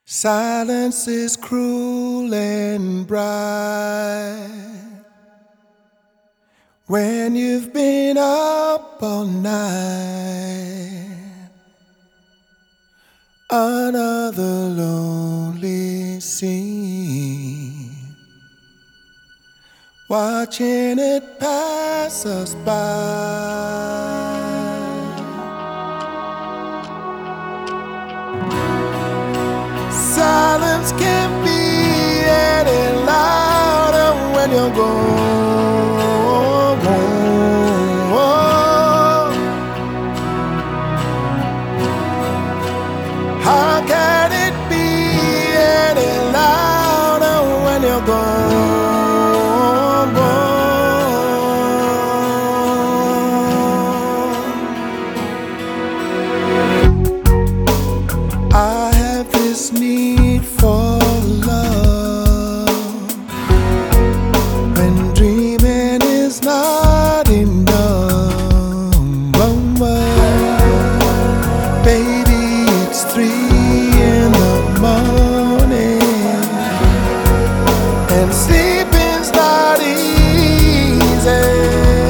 Silence is cruel and bright when you've been up all night. Another lonely scene, watching it pass us by. Silence can't be any louder when you're gone. How can it be any louder when you're gone? I have this need for love when dreaming is not enough. Baby, it's 3 in the morning and sleeping's not easy.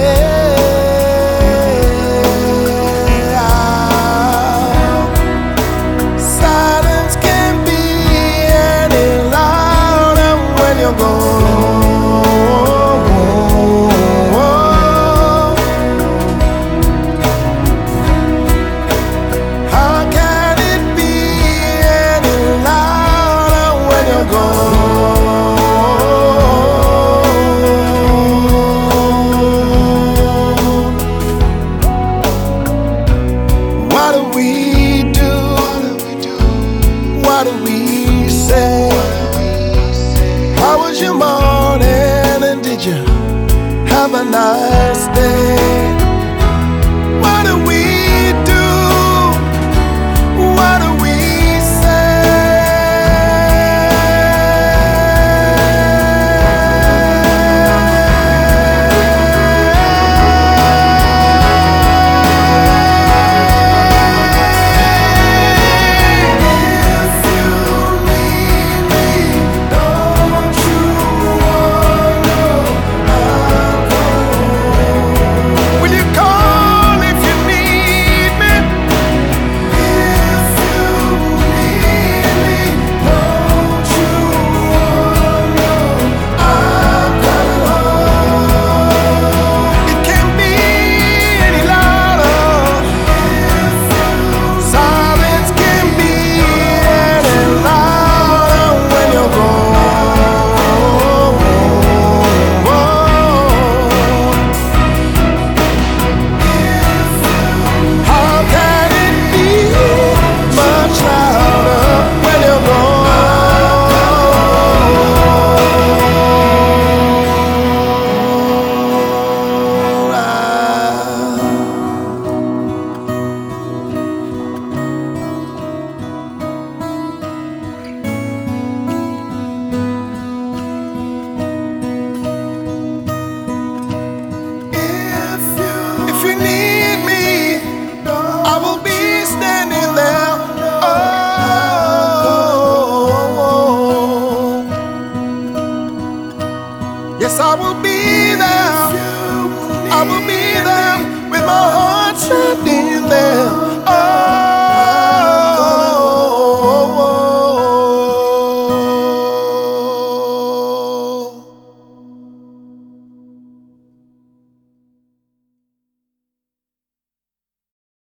What do we say? How was your morning and did you have a nice day? What do we do? What do we yes, I will be.